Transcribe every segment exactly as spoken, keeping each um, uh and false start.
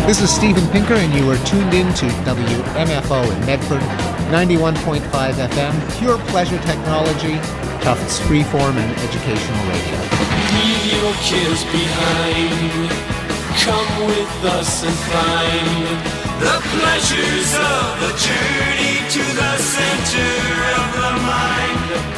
This is Steven Pinker, and you are tuned in to W M F O in Medford, ninety-one point five F M, pure pleasure technology, Tufts freeform and educational radio. Leave your cares behind. Come with us and find the pleasures of the journey to the center of the mind.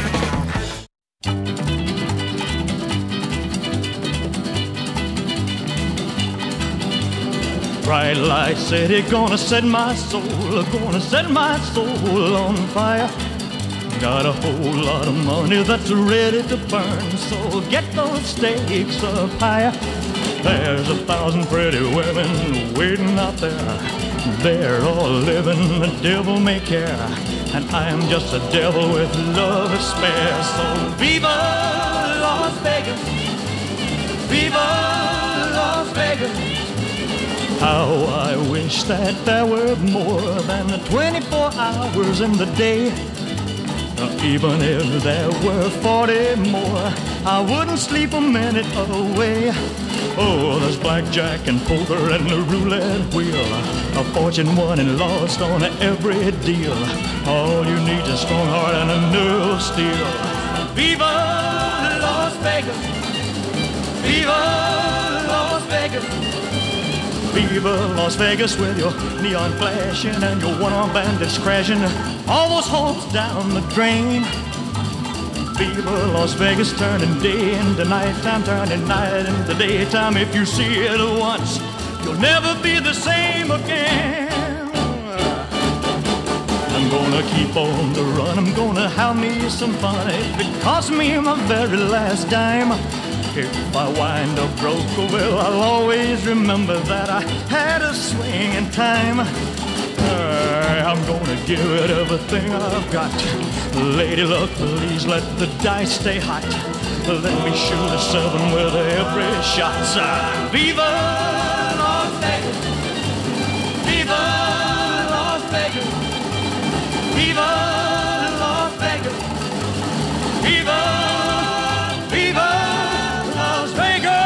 Bright light city, gonna set my soul, gonna set my soul on fire. Got a whole lot of money that's ready to burn, so get those stakes up higher. There's a thousand pretty women waiting out there. They're all living the devil may care, and I am just a devil with love to spare. So viva Las Vegas, viva Las Vegas. How I wish that there were more than the twenty-four hours in the day. Uh, even if there were forty more, I wouldn't sleep a minute away. Oh, there's blackjack and poker and the roulette wheel, a fortune won and lost on every deal. All you need is a strong heart and a nerve of steel. Viva Las Vegas, viva Las Vegas. Viva Las Vegas with your neon flashing and your one-armed bandits crashing all those hopes down the drain. Viva Las Vegas, turning day into nighttime, turning night into daytime. If you see it once, you'll never be the same again. I'm gonna keep on the run, I'm gonna have me some fun. If it costs me my very last dime, if I wind up broke, well, I'll always remember that I had a swing in time. Uh, I'm gonna give it everything I've got. Lady luck, please let the dice stay hot. Let me shoot a seven with every shot. Uh, Viva Las Vegas, Viva Las Vegas, Viva Las Vegas, Viva, Viva Las Vegas.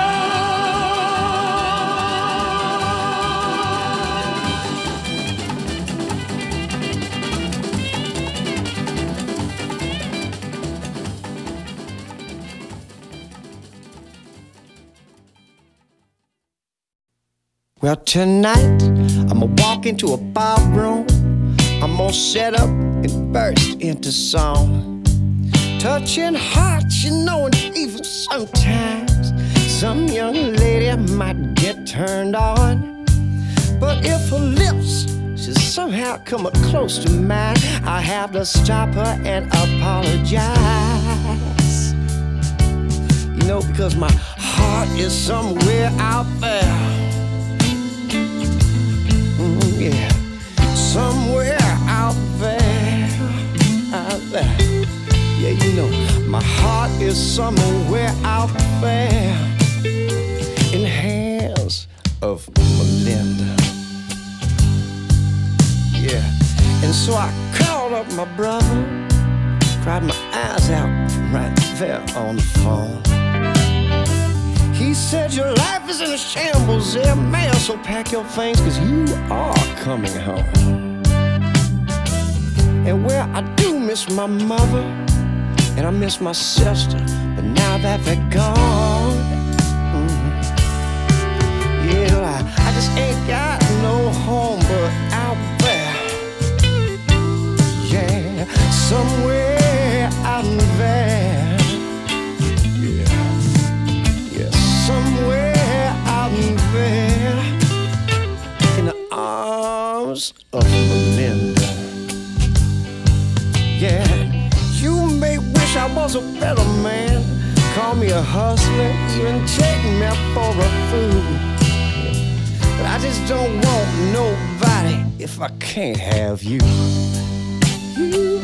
Well, tonight, I'ma walk into a ballroom. I'm gonna set up and burst into song. Touching hearts, you know, and even sometimes some young lady might get turned on. But if her lips should somehow come up close to mine, I have to stop her and apologize. You know, because my heart is somewhere out there. Yeah, somewhere out there, out there. Yeah, you know, my heart is somewhere out there in the hands of Melinda. Yeah, and so I called up my brother, cried my eyes out right there on the phone. He said, your life is in a shambles there, man, so pack your things, cause you are coming home. And well, I do miss my mother, and I miss my sister, but now that they're gone, mm-hmm. Yeah, I, I just ain't got no home but out there. Yeah, somewhere out there. Somewhere out there in the arms of Melinda. Yeah, you may wish I was a better man, call me a hustler, even take me for a fool. But I just don't want nobody if I can't have you. You.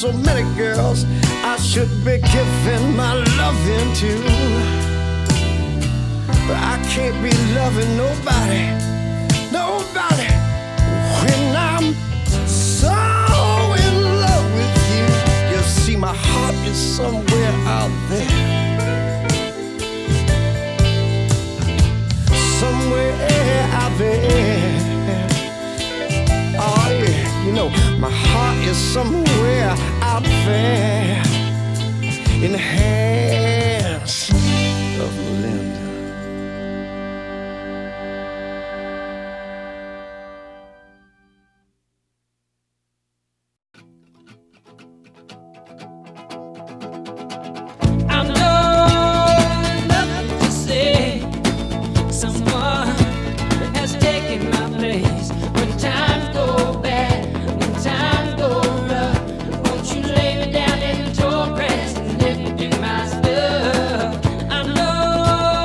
so many girls I should be giving my loving to, but I can't be loving nobody, nobody when I'm so in love with you. You see, my heart is somewhere out there, somewhere out there. Oh yeah, you know, my heart is somewhere out there in the hands of Linda. I know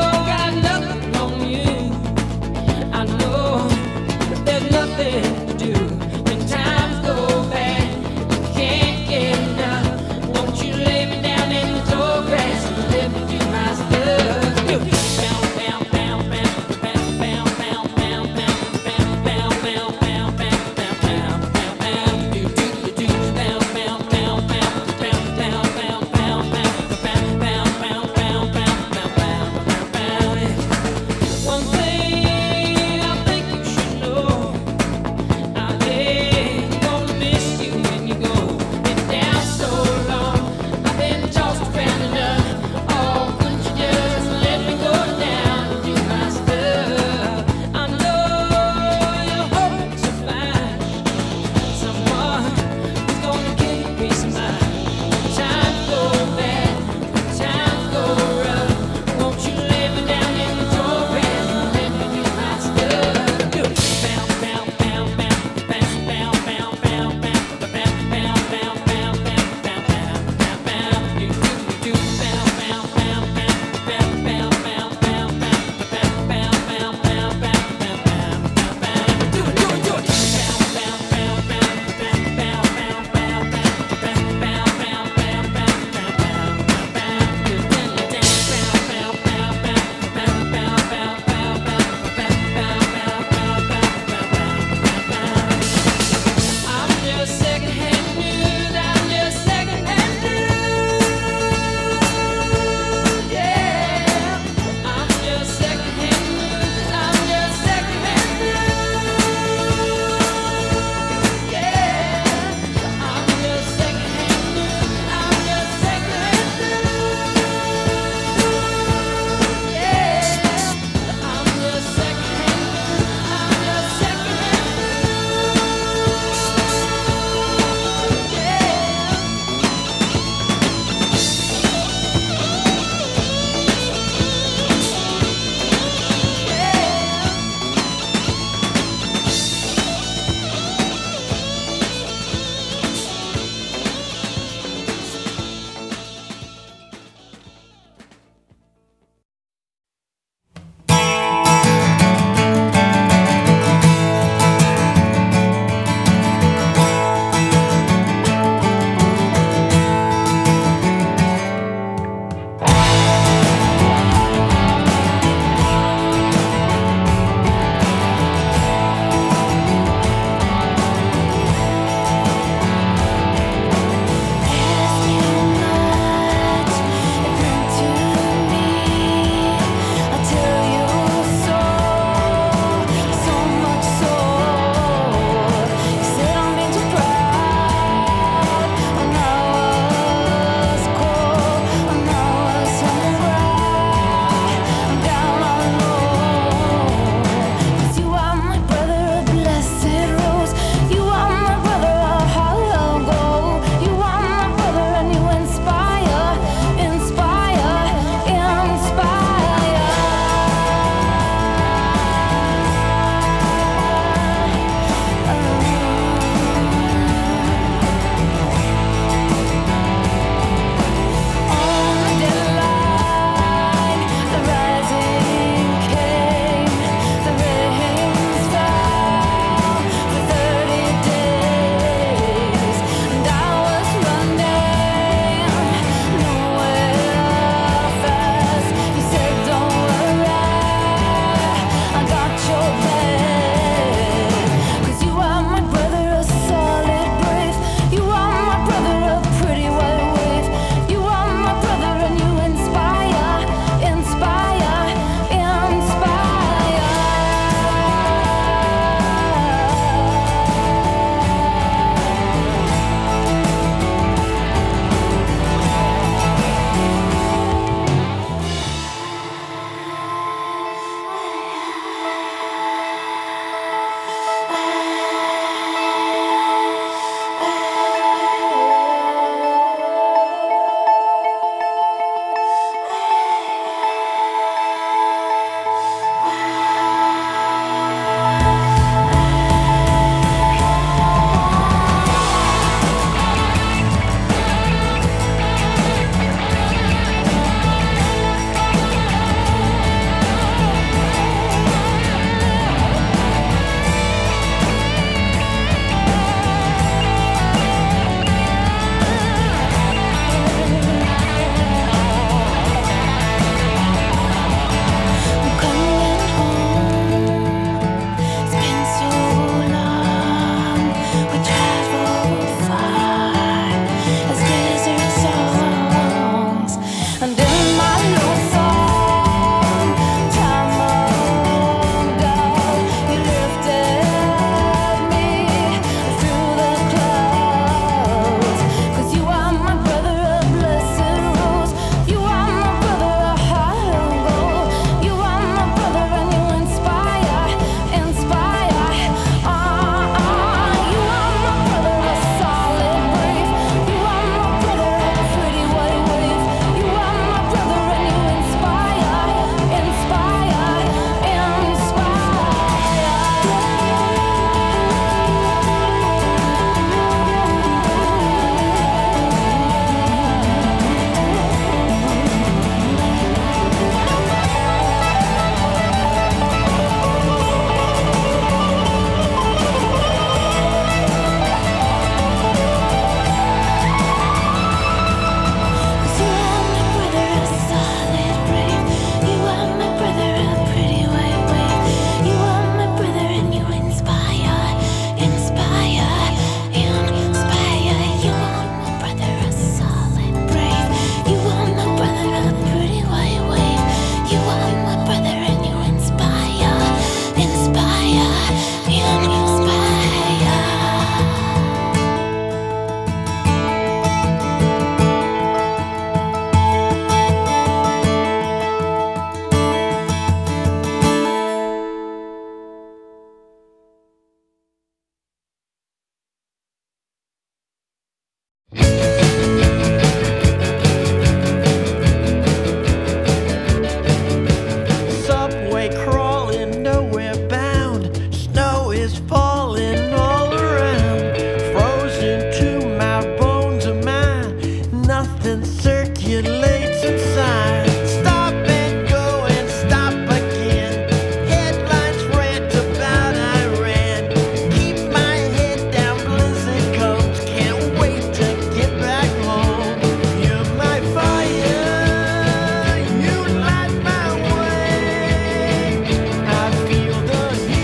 away, crawling, nowhere bound. Snow is falling all around, frozen to my bones of mine. Nothing circulates inside. Stop and go and stop again. Headlines rant about Iran. Keep my head down, blizzard comes. Can't wait to get back home. You're my fire, you light my way. I feel the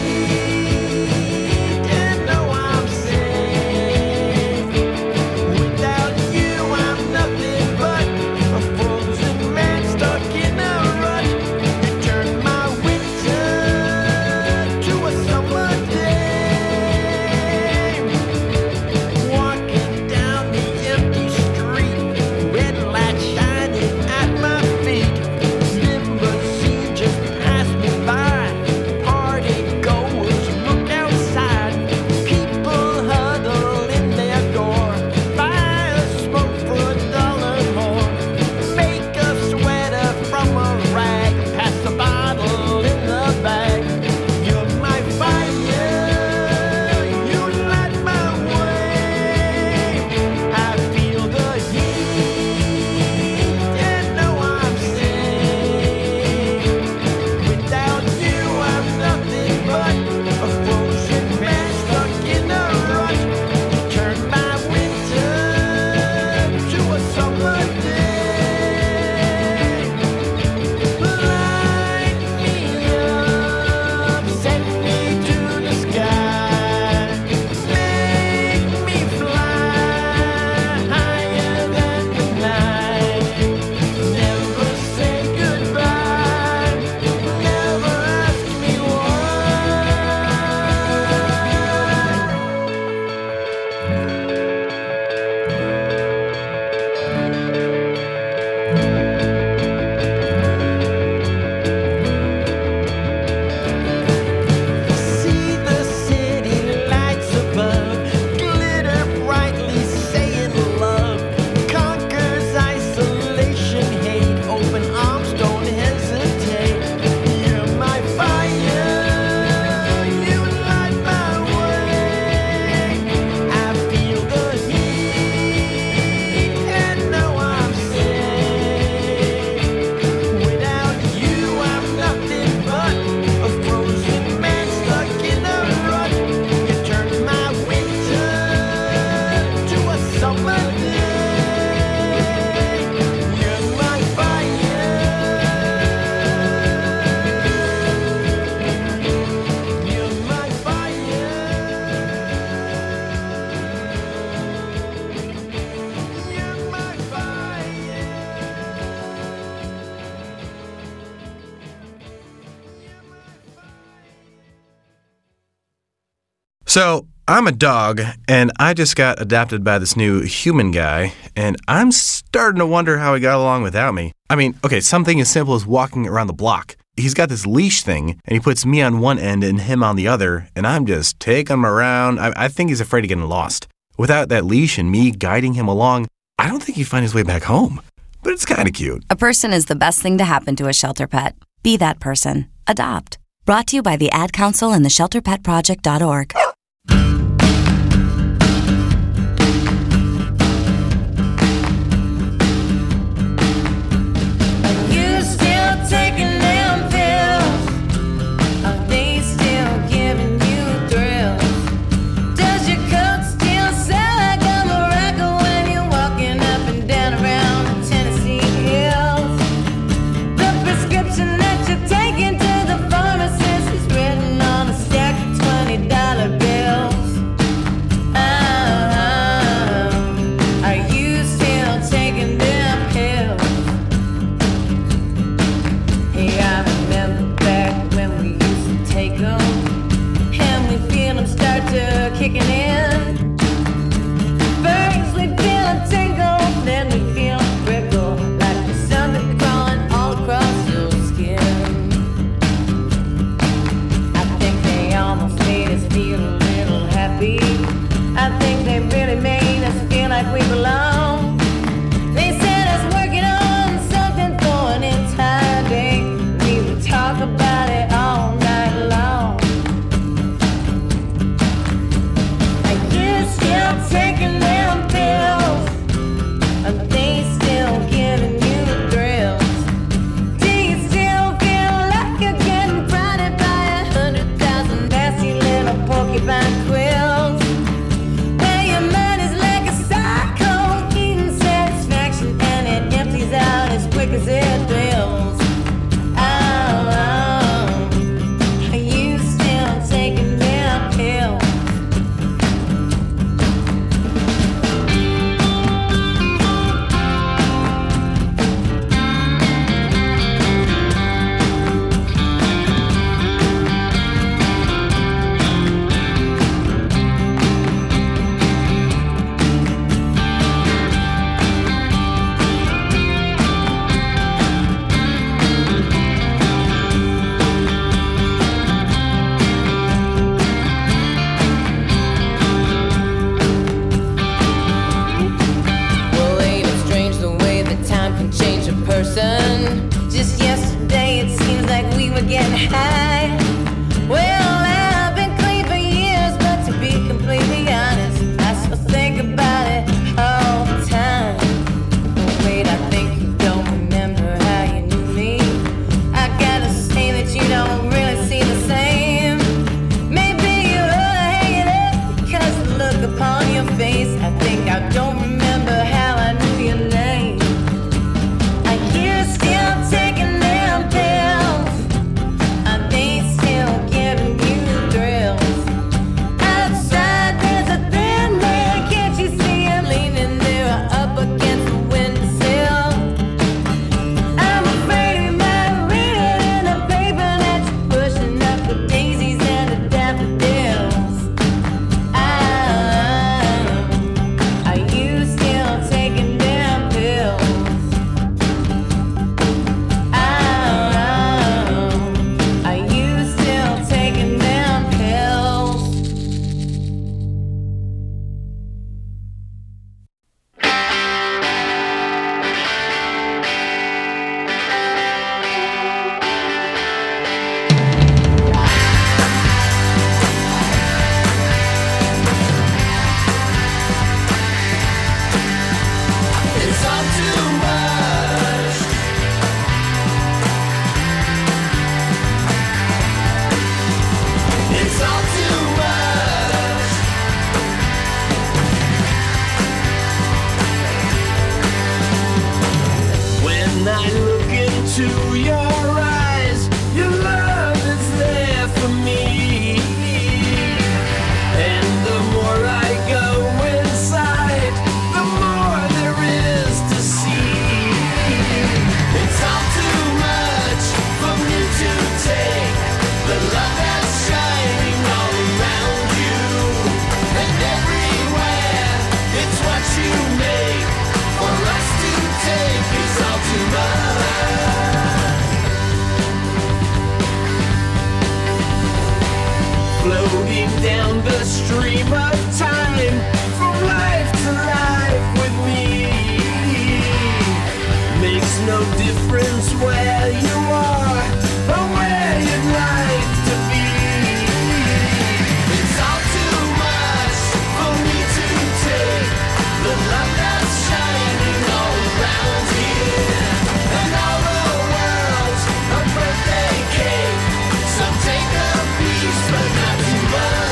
heat and know I'm safe. Without you I'm nothing but a frozen man stuck in a rut. You turn my winter to a summer day. Walking down the empty street, red light shining at my feet. Limousine just passed me by. Party goers look outside. People huddle in their door. Buy a smoke for a dollar more. Make a sweater from a rag. Pass the bottle in the bag. You're my fire, you light my way. I feel the heat and know I'm safe. Without you I'm nothing but a frozen man stuck in a rut. Turn my winter to a summer day. Light me up, set me to the sky. Make me fly higher than the night. Never say goodbye, never ask me why. See the city lights above, glitter brightly saying love. Conquers isolation, hate, open arms, don't hesitate. You're my fire, you light my way. I feel the heat and know I'm safe. Without you I'm nothing but a frozen man stuck in a rut. You turn my winter to a summer day. You're my fire, you're my fire, you're my fire. So, I'm a dog, and I just got adopted by this new human guy, and I'm starting to wonder how he got along without me. I mean, okay, something as simple as walking around the block. He's got this leash thing, and he puts me on one end and him on the other, and I'm just taking him around. I, I think he's afraid of getting lost. Without that leash and me guiding him along, I don't think he'd find his way back home. But it's kind of cute. A person is the best thing to happen to a shelter pet. Be that person. Adopt. Brought to you by the Ad Council and the shelter pet project dot org. You still taking them pills? Are they still giving you thrills? Does your coat still sell like a miracle when you're walking up and down around the Tennessee hills? The prescription that you're taking to the pharmacist is written on a stack of twenty dollar bills. were getting high. Well, I've been clean for years, but to be completely honest, I still think about it all the time. But wait, I think you don't remember how you knew me. I gotta say that you don't really see the same. Maybe you ought to hang it up, because the look upon your face, I think I don't remember how I knew your name. Are you still taking them pills? Are they still giving you thrills? Outside there's a thin man, can't you see him leaning there up against the windowsill? I'm afraid he might read it in the paper that you're pushing up the daisies and the daffodils. Ah, are you still taking them pills? Ah, are you still taking them pills? It's all too much. It's all too much. When I look into your eyes, your love is there for me. And the more I go inside, the more there is to see. It's all too much for me to take. The love that's shining all around you and everywhere. It's what you make for us to take. It's all too much. Floating down the stream of time, from life to life with me. Makes no difference where you are or where you'd like to be. It's all too much for me to take. The love that's shining all around here, and all the world's a birthday cake. So take a piece, but not too much.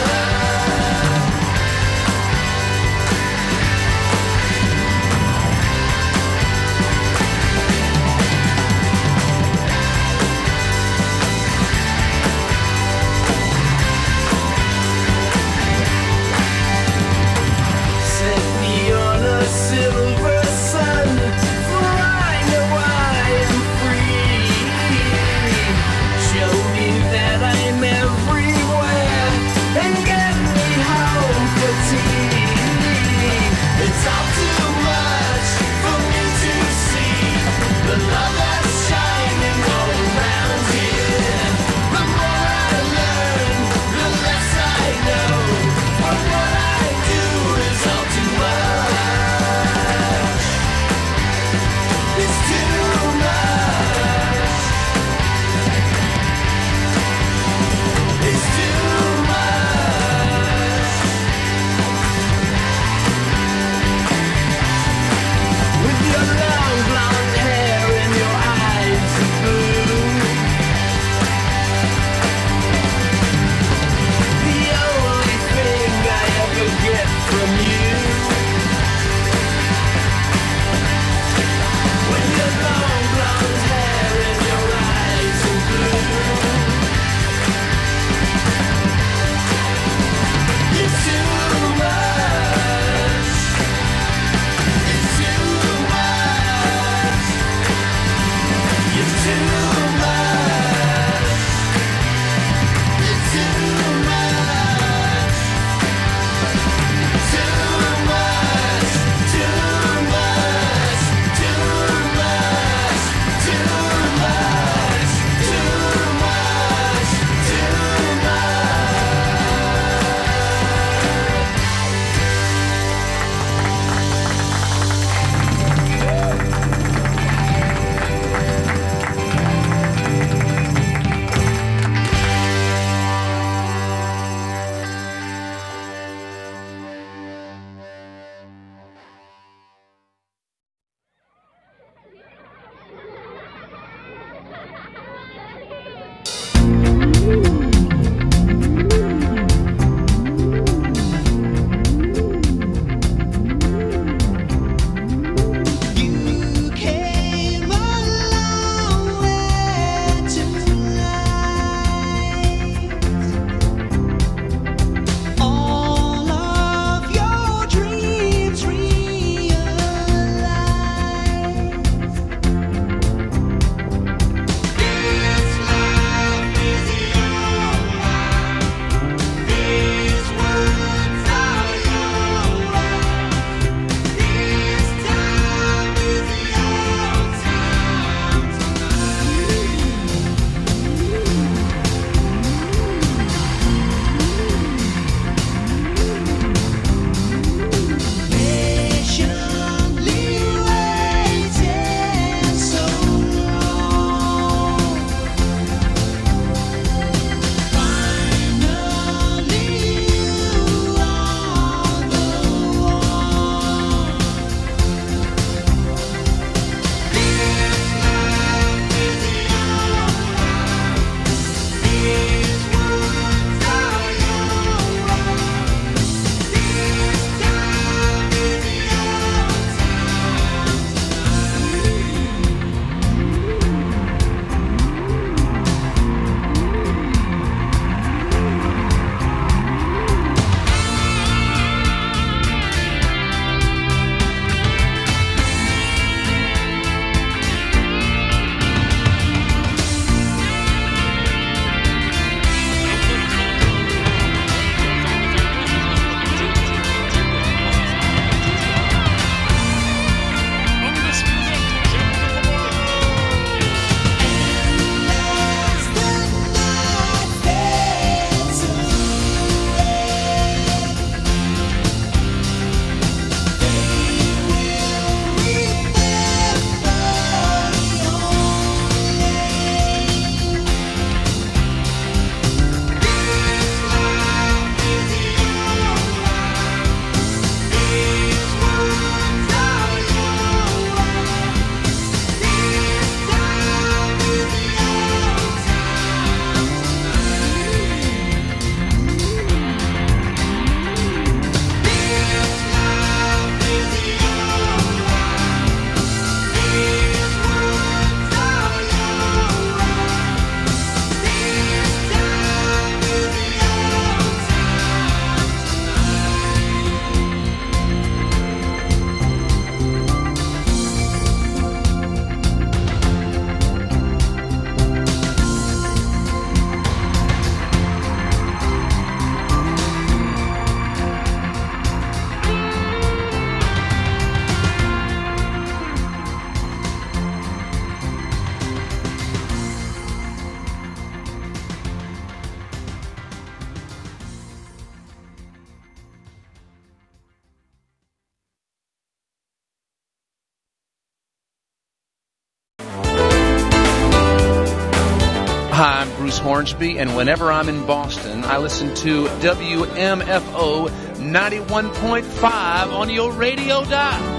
Hi, I'm Bruce Hornsby, and whenever I'm in Boston, I listen to W M F O ninety-one point five on your radio dial.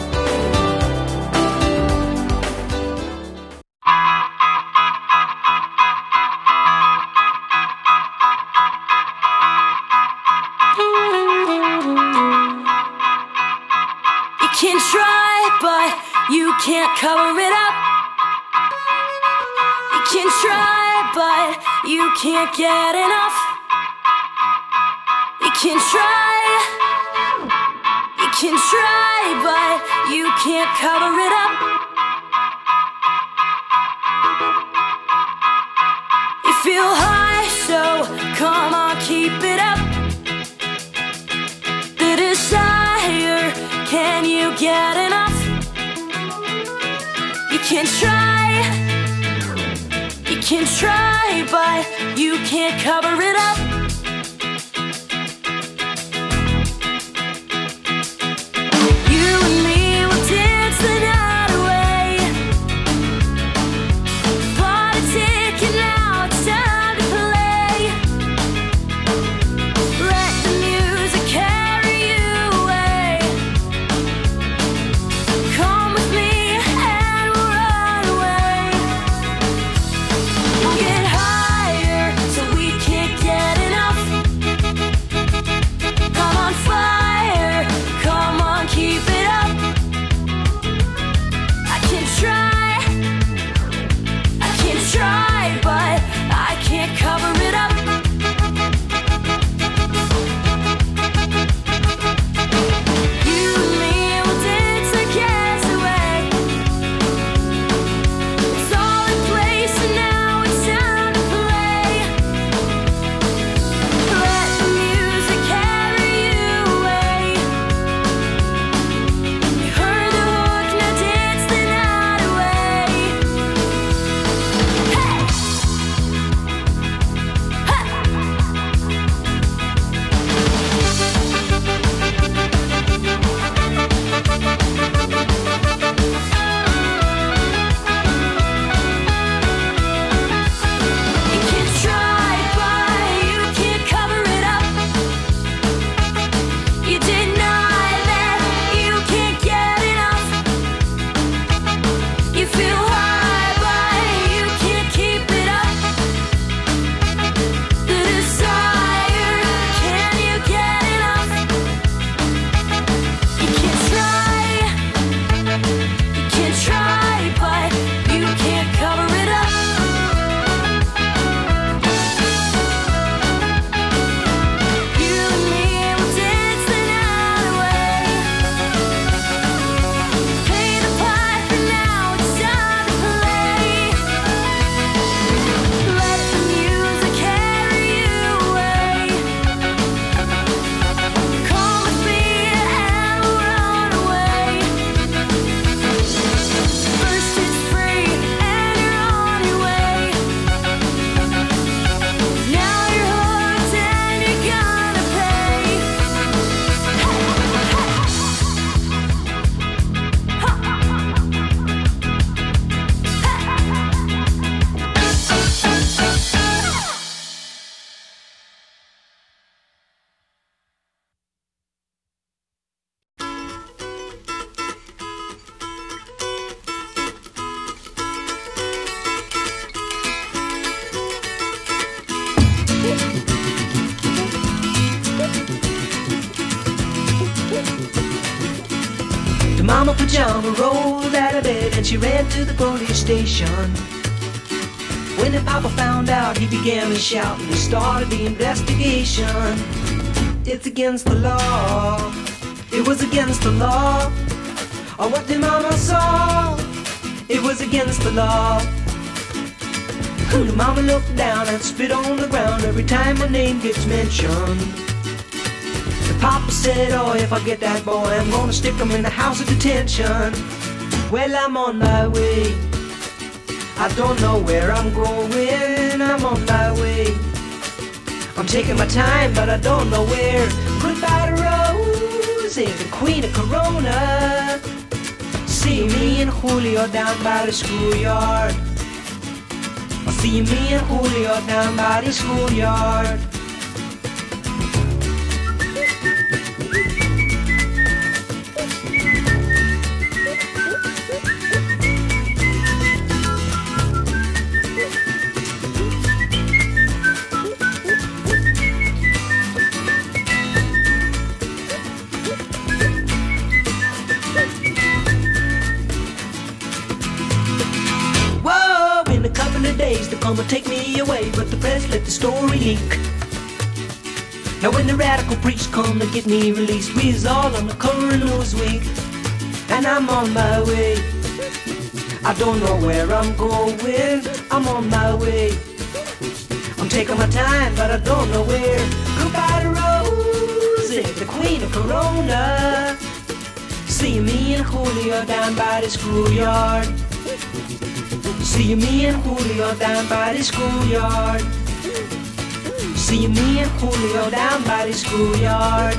You can try, but you can't cover it up. You can try, but you can't get enough. You can try, you can try, but you can't cover it up. You feel high, so come on, keep it up. The desire, can you get enough? You can try, you can try, but you can't cover it up. You and me will dance the night away. Party ticket now, it's time to play. Let the music carry you away. Come with me and we'll run away. We'll get higher so we can't get enough. Come on, fire, come on, keep it up. I can try, I can try, but I can't cover it up. You and me will dance the cares away. It's all in place and now it's time to play. Let the music carry you away. You heard the hook, now dance the night away. Hey! You can try, but you can't cover it up. You deny that you can't get enough. You feel high, but you can't keep it up. The desire, can you get enough? You can try, you can try, but you can't cover it up. You and me will dance the night away. Pay the pipe and now it's time to play. Let the music carry you away. Come with me and we'll run away. First it's free and you're on your way. Now you're hooked and you're gonna pay. The mama pajama rolled out of bed and she ran to the police station. When the papa found out, he began to shout and he started the investigation. It's against the law. It was against the law. Or what the mama saw. It was against the law. The mama looked down and spit on the ground every time her name gets mentioned. The papa said, oh, if I get that boy, I'm gonna stick him in the house of detention. Well, I'm on my way. I don't know where I'm going. I'm on my way. I'm taking my time, but I don't know where. Goodbye to Rose, the queen of Corona. See me and Julio down by the schoolyard. See me and Julio down by the schoolyard. They'll come and take me away, but the press let the story leak. Now when the radical preach come to get me released, we's all on the cover of Newsweek, and I'm on my way. I don't know where I'm going, I'm on my way. I'm taking my time, but I don't know where. Goodbye to Rosie, the queen of Corona. See me and Julio down by the schoolyard. See me and Julio down by the schoolyard. See me and Julio down by the schoolyard.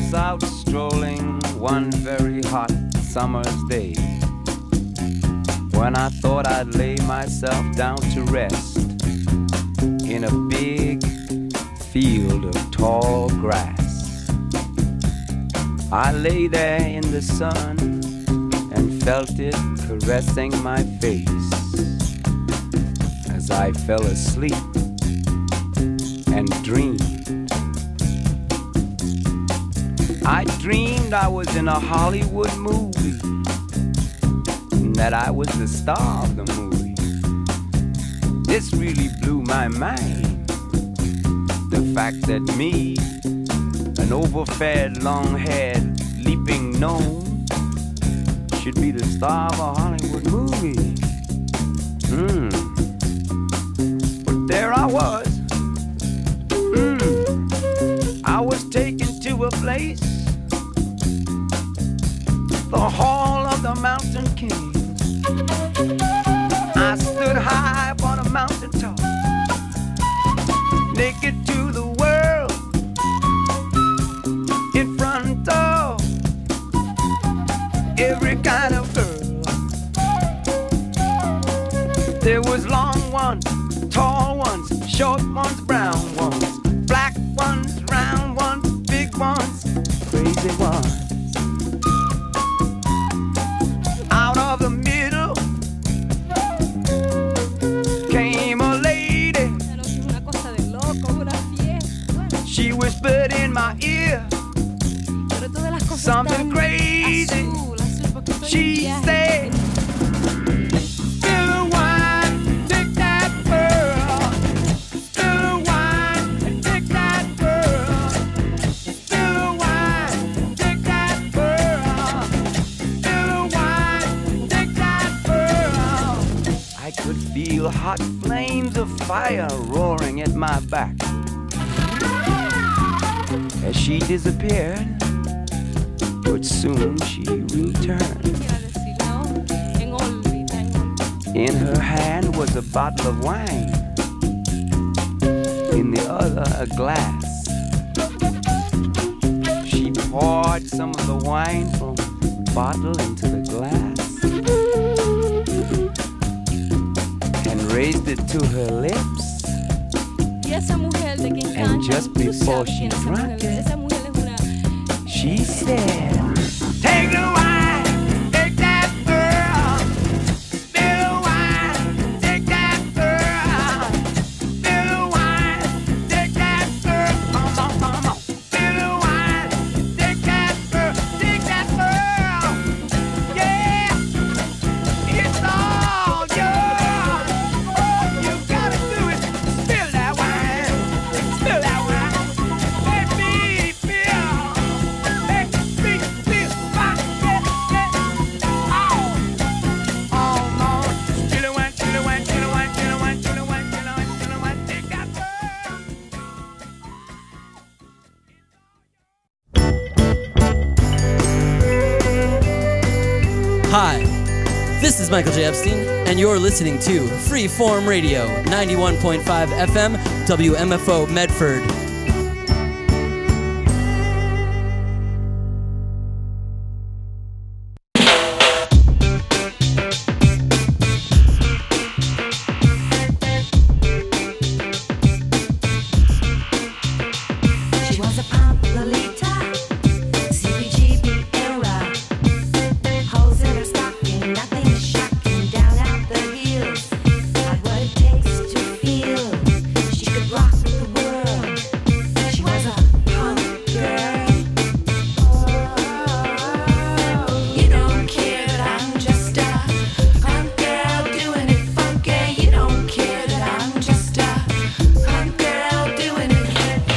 was out strolling one very hot summer's day, when I thought I'd lay myself down to rest in a big field of tall grass. I lay there in the sun and felt it caressing my face as I fell asleep and dreamed. I dreamed I was in a Hollywood movie, and that I was the star of the movie. This really blew my mind, the fact that me, an overfed, long-haired, leaping gnome, should be the star of a Hollywood movie. Hmm. But there I was. Hmm. I was taken to a place, the Hall of the Mountain King. I stood high upon a mountain top, naked to the world, in front of every kind of girl. There was long ones, tall ones, short ones, brown ones, black ones, round ones, big ones, crazy ones. Out of the middle came a lady. She whispered in my ear something crazy. She said, spill the wine, take that pearl. Spill the wine and take that pearl. Spill the wine, take that pearl. Spill the wine, take that pearl. I could feel hot flames of fire roaring at my back as she disappeared, but soon she returned. In her hand was a bottle of wine, in the other a glass. She poured some of the wine from the bottle into the glass and raised it to her lips. And just before she drank it, she said, take the wine, take that pearl. Spill the wine, take that pearl. Spill the wine, take that pearl. Come on, come on. Spill the wine, take that pearl, take that pearl. Yeah, it's all yours. You gotta do it. Spill that wine, spill that wine. Let me feel. Let me feel. Oh, oh no. Spill the wine, spill the wine, spill the wine, spill the wine, spill the wine, spill the wine, spill the wine. Take that pearl. Hi, this is Michael J. Epstein, and you're listening to Freeform Radio, ninety-one point five F M, W M F O Medford. She was a pump Lolita, C B G B era. Holes in her stocking, nothing is shocking. Down out the heels, had what it takes to feel. She could rock the world. She was a punk girl. You don't care that I'm just a punk girl doing it funky. You don't care that I'm just a punk girl doing it.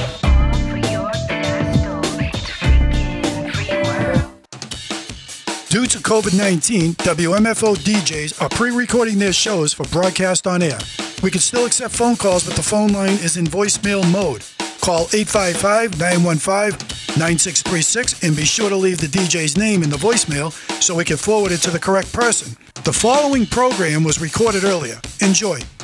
Due to COVID nineteen, W M F O D Js are pre-recording their shows for broadcast on air. We can still accept phone calls, but the phone line is in voicemail mode. Call eight five five, nine one five, nine six three six and be sure to leave the D J's name in the voicemail so we can forward it to the correct person. The following program was recorded earlier. Enjoy.